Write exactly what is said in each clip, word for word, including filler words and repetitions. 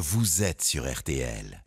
vous êtes sur R T L.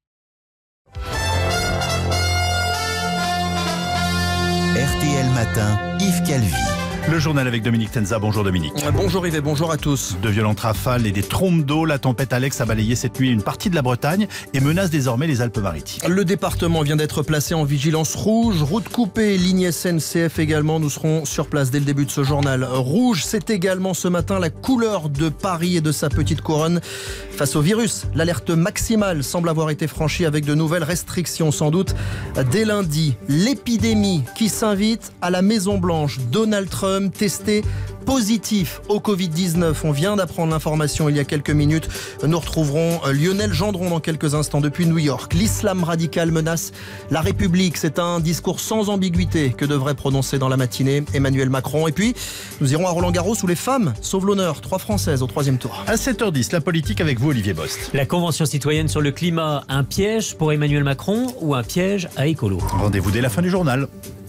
R T L Matin, Yves Calvi. Le journal avec Dominique Tenza. Bonjour Dominique. Bonjour Yves et bonjour à tous. De violentes rafales et des trompes d'eau, la tempête Alex a balayé cette nuit une partie de la Bretagne et menace désormais les Alpes-Maritimes. Le département vient d'être placé en vigilance rouge, route coupée, ligne S N C F également. Nous serons sur place dès le début de ce journal. Rouge, c'est également ce matin la couleur de Paris et de sa petite couronne. Face au virus, l'alerte maximale semble avoir été franchie avec de nouvelles restrictions sans doute. Dès lundi, l'épidémie qui s'invite à la Maison-Blanche. Donald Trump testé positif au covid dix-neuf. On vient d'apprendre l'information il y a quelques minutes. Nous retrouverons Lionel Gendron dans quelques instants depuis New York. L'islam radical menace la République. C'est un discours sans ambiguïté que devrait prononcer dans la matinée Emmanuel Macron. Et puis, nous irons à Roland-Garros où les femmes sauvent l'honneur. Trois Françaises au troisième tour. À sept heures dix, la politique avec vous, Olivier Bost. La Convention citoyenne sur le climat, un piège pour Emmanuel Macron ou un piège à écolo? Rendez-vous dès la fin du journal.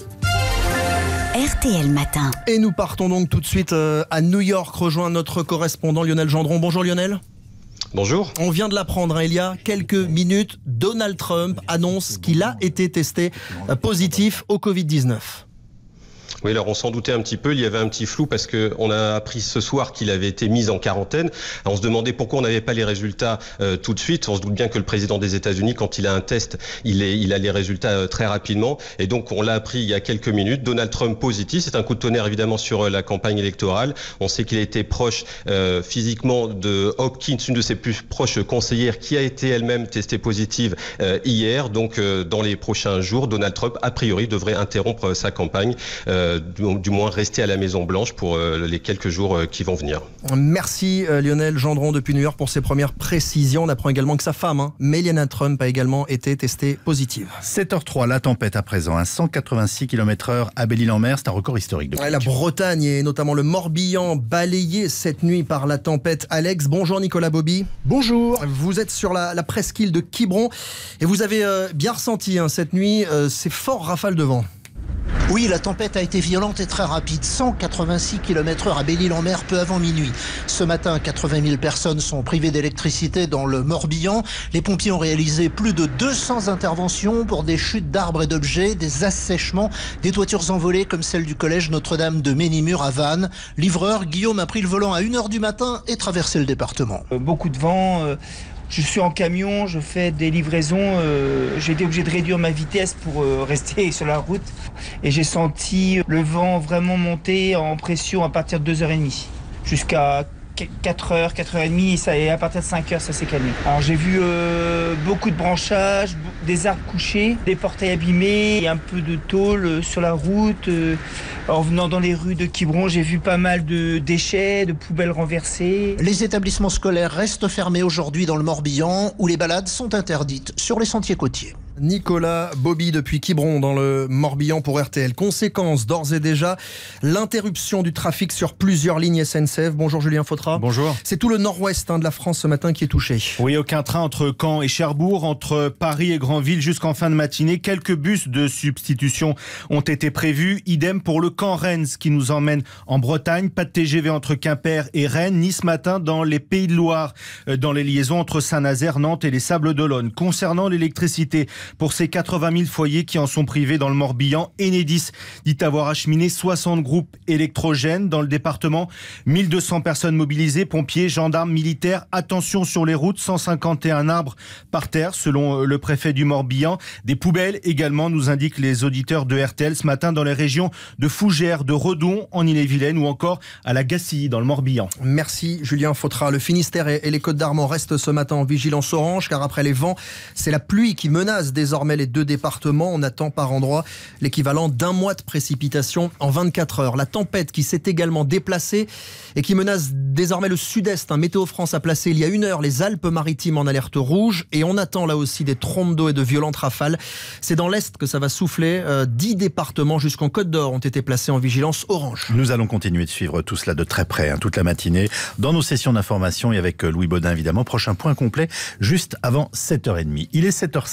R T L Matin. Et nous partons donc tout de suite à New York, rejoindre notre correspondant Lionel Gendron. Bonjour Lionel. Bonjour. On vient de l'apprendre hein, il y a quelques minutes. Donald Trump annonce qu'il a été testé positif au covid dix-neuf. Oui, alors on s'en doutait un petit peu, il y avait un petit flou parce qu'on a appris ce soir qu'il avait été mis en quarantaine. On se demandait pourquoi on n'avait pas les résultats euh, tout de suite. On se doute bien que le président des États-Unis, quand il a un test, il, est, il a les résultats euh, très rapidement. Et donc on l'a appris il y a quelques minutes. Donald Trump positif, c'est un coup de tonnerre évidemment sur euh, la campagne électorale. On sait qu'il a été proche euh, physiquement de Hopkins, une de ses plus proches conseillères, qui a été elle-même testée positive euh, hier. Donc euh, dans les prochains jours, Donald Trump, a priori, devrait interrompre euh, sa campagne. Euh, Du, du moins rester à la Maison-Blanche pour euh, les quelques jours euh, qui vont venir. Merci euh, Lionel Gendron depuis New York pour ses premières précisions. On apprend également que sa femme, hein, Melania Trump, a également été testée positive. sept heures trois, la tempête à présent, à cent quatre-vingt-six kilomètres heure à Belle-Île-en-Mer, c'est un record historique. De ouais, la Bretagne et notamment le Morbihan balayé cette nuit par la tempête Alex. Bonjour Nicolas Bobby. Bonjour. Vous êtes sur la, la presqu'île de Quiberon et vous avez euh, bien ressenti hein, cette nuit euh, ces forts rafales de vent. Oui, la tempête a été violente et très rapide. cent quatre-vingt-six kilomètres heure à Belle-Île-en-Mer peu avant minuit. Ce matin, quatre-vingt mille personnes sont privées d'électricité dans le Morbihan. Les pompiers ont réalisé plus de deux cents interventions pour des chutes d'arbres et d'objets, des assèchements, des toitures envolées comme celle du collège Notre-Dame de Ménimur à Vannes. Livreur, Guillaume a pris le volant à une heure du matin et traversé le département. Euh, beaucoup de vent. Euh... Je suis en camion, je fais des livraisons, euh, j'ai été obligé de réduire ma vitesse pour euh, rester sur la route et j'ai senti le vent vraiment monter en pression à partir de deux heures trente jusqu'à quatre heures, quatre heures trente et à partir de cinq heures ça s'est calmé. Alors j'ai vu euh, beaucoup de branchages, des arbres couchés, des portails abîmés et un peu de tôle sur la route. Euh, en venant dans les rues de Quiberon, j'ai vu pas mal de déchets, de poubelles renversées. Les établissements scolaires restent fermés aujourd'hui dans le Morbihan où les balades sont interdites sur les sentiers côtiers. Nicolas Bobby depuis Quiberon dans le Morbihan pour R T L. Conséquence d'ores et déjà, l'interruption du trafic sur plusieurs lignes S N C F. Bonjour Julien Fautra. Bonjour. C'est tout le nord-ouest hein, de la France ce matin qui est touché. Oui, aucun train entre Caen et Cherbourg, entre Paris et Granville jusqu'en fin de matinée. Quelques bus de substitution ont été prévus. Idem pour le Caen-Rennes qui nous emmène en Bretagne. Pas de T G V entre Quimper et Rennes, ni ce matin dans les Pays de Loire, dans les liaisons entre Saint-Nazaire, Nantes et les Sables-d'Olonne. Concernant l'électricité, pour ces quatre-vingt mille foyers qui en sont privés dans le Morbihan, Enedis dit avoir acheminé soixante groupes électrogènes dans le département. mille deux cents personnes mobilisées, pompiers, gendarmes, militaires. Attention sur les routes, cent cinquante et un arbres par terre selon le préfet du Morbihan. Des poubelles également, nous indiquent les auditeurs de R T L ce matin dans les régions de Fougères, de Redon en Ille-et-Vilaine ou encore à la Gacilly dans le Morbihan. Merci Julien Fautra. Le Finistère et les Côtes-d'Armor restent ce matin en vigilance orange car après les vents, c'est la pluie qui menace désormais les deux départements. On attend par endroit l'équivalent d'un mois de précipitation en vingt-quatre heures. La tempête qui s'est également déplacée et qui menace désormais le sud-est. Un Météo France a placé il y a une heure les Alpes-Maritimes en alerte rouge et on attend là aussi des trompes d'eau et de violentes rafales. C'est dans l'est que ça va souffler. Euh, dix départements jusqu'en Côte d'Or ont été placés en vigilance orange. Nous allons continuer de suivre tout cela de très près, hein, toute la matinée, dans nos sessions d'information et avec Louis Baudin évidemment. Prochain point complet juste avant sept heures trente. Il est sept heures cinq. C'est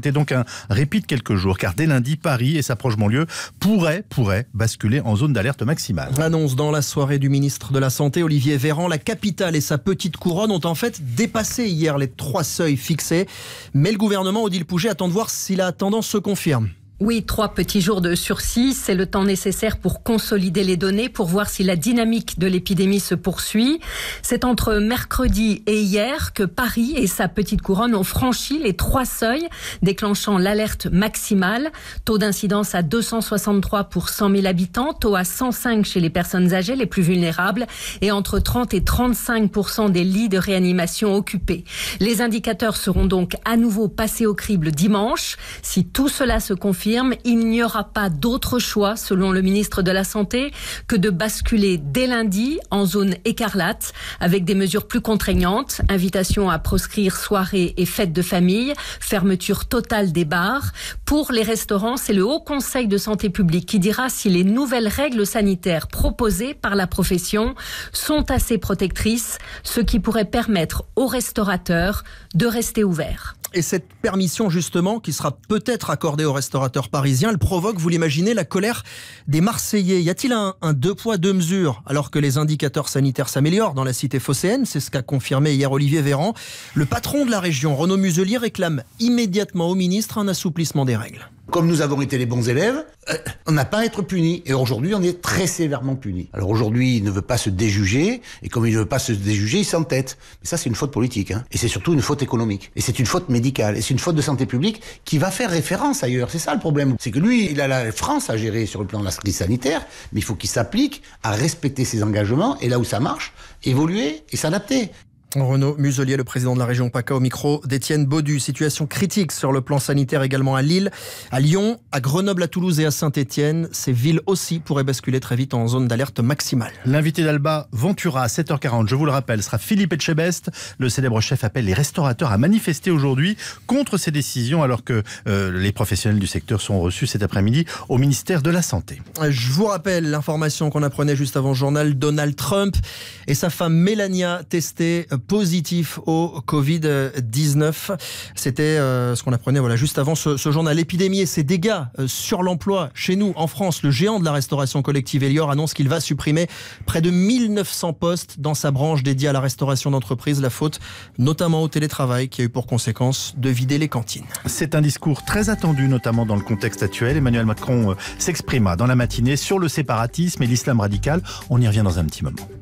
C'était donc un répit de quelques jours, car dès lundi, Paris et sa proche banlieue pourraient, pourraient basculer en zone d'alerte maximale. Annonce dans la soirée du ministre de la Santé, Olivier Véran. La capitale et sa petite couronne ont en fait dépassé hier les trois seuils fixés. Mais le gouvernement, Odile Pouget, attend de voir si la tendance se confirme. Oui, trois petits jours de sursis, c'est le temps nécessaire pour consolider les données, pour voir si la dynamique de l'épidémie se poursuit. C'est entre mercredi et hier que Paris et sa petite couronne ont franchi les trois seuils, déclenchant l'alerte maximale. Taux d'incidence à deux cent soixante-trois pour cent mille habitants, taux à cent cinq chez les personnes âgées les plus vulnérables et entre trente et trente-cinq pour cent des lits de réanimation occupés. Les indicateurs seront donc à nouveau passés au crible dimanche. Si tout cela se confirme, il n'y aura pas d'autre choix, selon le ministre de la Santé, que de basculer dès lundi en zone écarlate, avec des mesures plus contraignantes, invitation à proscrire soirées et fêtes de famille, fermeture totale des bars. Pour les restaurants, c'est le Haut Conseil de santé publique qui dira si les nouvelles règles sanitaires proposées par la profession sont assez protectrices, ce qui pourrait permettre aux restaurateurs de rester ouverts. Et cette permission, justement, qui sera peut-être accordée aux restaurateurs parisiens, elle provoque, vous l'imaginez, la colère des Marseillais. Y a-t-il un, un deux poids, deux mesures, alors que les indicateurs sanitaires s'améliorent dans la cité phocéenne? C'est ce qu'a confirmé hier Olivier Véran. Le patron de la région, Renaud Muselier, réclame immédiatement au ministre un assouplissement des règles. Comme nous avons été les bons élèves, euh, on n'a pas à être punis. Et aujourd'hui, on est très sévèrement punis. Alors aujourd'hui, il ne veut pas se déjuger. Et comme il ne veut pas se déjuger, il s'entête. Mais ça, c'est une faute politique. Hein. Et c'est surtout une faute économique. Et c'est une faute médicale. Et c'est une faute de santé publique qui va faire référence ailleurs. C'est ça le problème. C'est que lui, il a la France à gérer sur le plan de la crise sanitaire. Mais il faut qu'il s'applique à respecter ses engagements. Et là où ça marche, évoluer et s'adapter. Renaud Muselier, le président de la région PACA, au micro d'Étienne Baudu. Situation critique sur le plan sanitaire également à Lille, à Lyon, à Grenoble, à Toulouse et à Saint-Étienne. Ces villes aussi pourraient basculer très vite en zone d'alerte maximale. L'invité d'Alba Ventura à sept heures quarante, je vous le rappelle, sera Philippe Etchebest. Le célèbre chef appelle les restaurateurs à manifester aujourd'hui contre ces décisions alors que euh, les professionnels du secteur sont reçus cet après-midi au ministère de la Santé. Je vous rappelle l'information qu'on apprenait juste avant le journal. Donald Trump et sa femme Melania testés positif au covid dix-neuf. C'était euh, ce qu'on apprenait voilà, juste avant ce, ce journal. L'épidémie et ses dégâts euh, sur l'emploi chez nous, en France. Le géant de la restauration collective Elior annonce qu'il va supprimer près de mille neuf cents postes dans sa branche dédiée à la restauration d'entreprise. La faute notamment au télétravail qui a eu pour conséquence de vider les cantines. C'est un discours très attendu, notamment dans le contexte actuel. Emmanuel Macron euh, s'exprima dans la matinée sur le séparatisme et l'islam radical. On y revient dans un petit moment.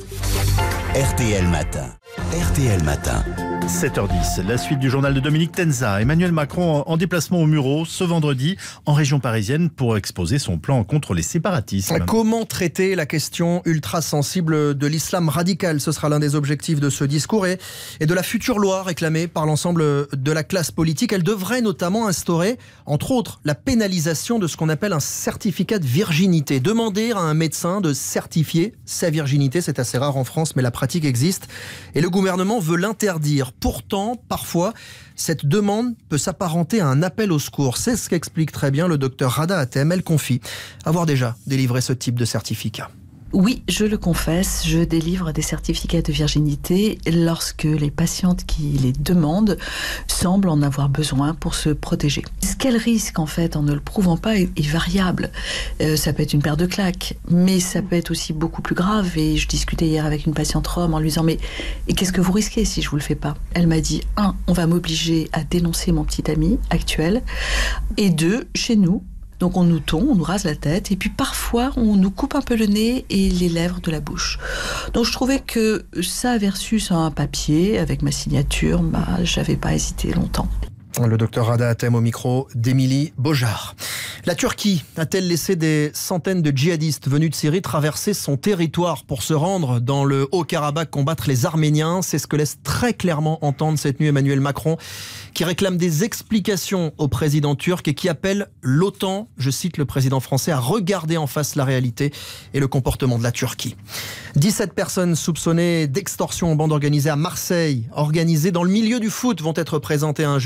R T L Matin. R T L Matin. sept heures dix, la suite du journal de Dominique Tenza. Emmanuel Macron en déplacement au Mureau ce vendredi en région parisienne pour exposer son plan contre les séparatismes. Comment traiter la question ultra sensible de l'islam radical? Ce sera l'un des objectifs de ce discours et, et de la future loi réclamée par l'ensemble de la classe politique. Elle devrait notamment instaurer, entre autres, la pénalisation de ce qu'on appelle un certificat de virginité. Demander à un médecin de certifier sa virginité, c'est assez rare en France, mais la pratique existe. Et le gouvernement veut l'interdire. Pourtant, parfois, cette demande peut s'apparenter à un appel au secours. C'est ce qu'explique très bien le docteur Rada Hatem. Elle confie avoir déjà délivré ce type de certificat. Oui, je le confesse, je délivre des certificats de virginité lorsque les patientes qui les demandent semblent en avoir besoin pour se protéger. Ce qu'elles risquent en fait en ne le prouvant pas est, est variable. Euh, ça peut être une paire de claques, mais ça peut être aussi beaucoup plus grave. Et je discutais hier avec une patiente rome en lui disant « Mais et qu'est-ce que vous risquez si je vous le fais pas ?» Elle m'a dit « Un, on va m'obliger à dénoncer mon petit ami actuel. Et deux, chez nous, donc on nous tond, on nous rase la tête et puis parfois on nous coupe un peu le nez et les lèvres de la bouche. Donc je trouvais que ça versus un papier avec ma signature, bah, j'avais pas hésité longtemps. Le docteur Rada Hatem au micro d'Émilie Beaujard. La Turquie a-t-elle laissé des centaines de djihadistes venus de Syrie traverser son territoire pour se rendre dans le Haut-Karabakh combattre les Arméniens? C'est ce que laisse très clairement entendre cette nuit Emmanuel Macron, qui réclame des explications au président turc et qui appelle l'OTAN, je cite le président français, à regarder en face la réalité et le comportement de la Turquie. dix-sept personnes soupçonnées d'extorsion en bande organisée à Marseille, organisées dans le milieu du foot, vont être présentées à un juge aujourd'hui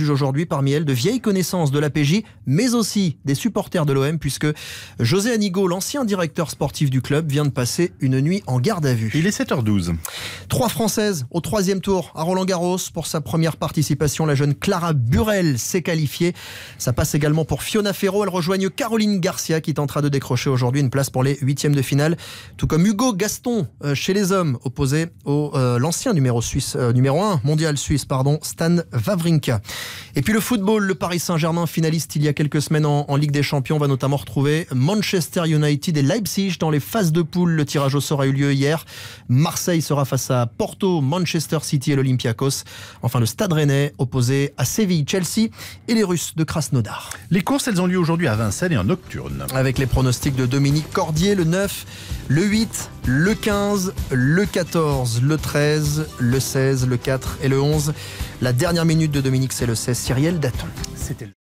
aujourd'hui, parmi elles de vieilles connaissances de l'A P J, mais aussi des supporters de l'O M, puisque José Anigo, l'ancien directeur sportif du club, vient de passer une nuit en garde à vue. Il est sept heures douze. Trois Françaises au troisième tour à Roland-Garros. Pour sa première participation, la jeune Clara Burel s'est qualifiée. Ça passe également pour Fiona Ferro. Elle rejoigne Caroline Garcia qui tentera de décrocher aujourd'hui une place pour les huitièmes de finale. Tout comme Hugo Gaston euh, chez les hommes, opposé au euh, l'ancien numéro suisse, euh, numéro un mondial suisse, pardon, Stan Wawrinka. Et puis le football, le Paris Saint-Germain, finaliste il y a quelques semaines en, en Ligue des Champions, va notamment retrouver Manchester United et Leipzig dans les phases de poule. Le tirage au sort a eu lieu hier. Marseille sera face à Porto, Manchester City et l'Olympiakos. Enfin, le Stade Rennais opposé à Séville, Chelsea et les Russes de Krasnodar. Les courses, elles ont lieu aujourd'hui à Vincennes et en nocturne. Avec les pronostics de Dominique Cordier, le neuf, le huit, le quinze, le quatorze, le treize, le seize, le quatre et le onze. La dernière minute de Dominique, c'est le seize, Cyrielle Daton. C'était